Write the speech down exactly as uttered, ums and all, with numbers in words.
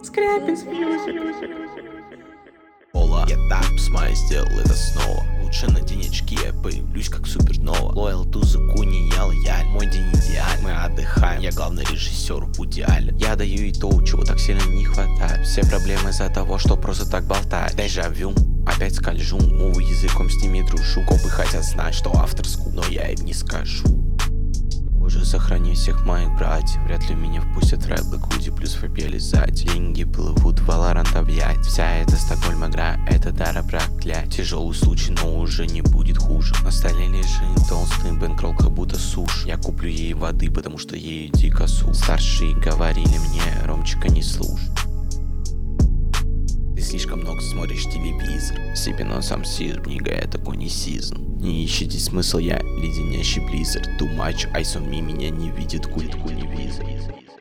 Скряпинс Мьюзик. Ола, я так посмотри, сделал это снова. Лучше на денечки я появлюсь как супернова. Лоял ту закуни, я лояль. Мой день идеаль, мы отдыхаем. Я главный режиссер в идеале. Я даю и то, чего так сильно не хватает. Все проблемы из-за того, что просто так болтает. Дежавю, опять скольжу. Мову языком с ними дружу. Копы хотят знать, что авторскую, но я им не скажу. Боже, сохрани всех моих братьев. Вряд ли меня впустят в рэп, Худи плюс фабиализать. Деньги плывут, Valorant объять. Вся эта Стокгольм игра, это дара проклять. Тяжелый случай, но уже не будет хуже. На столе лежит толстый бэнкролл, как будто сушь. Я куплю ей воды, потому что ею дико су. Старшие говорили мне, Ромчика не слушай. Ты слишком много смотришь телевизор. Себе носом сизм, не гая такой не сизм. Не ищите смысл, я леденящий близзард. Too much eyes on me, меня не видит культку не визор.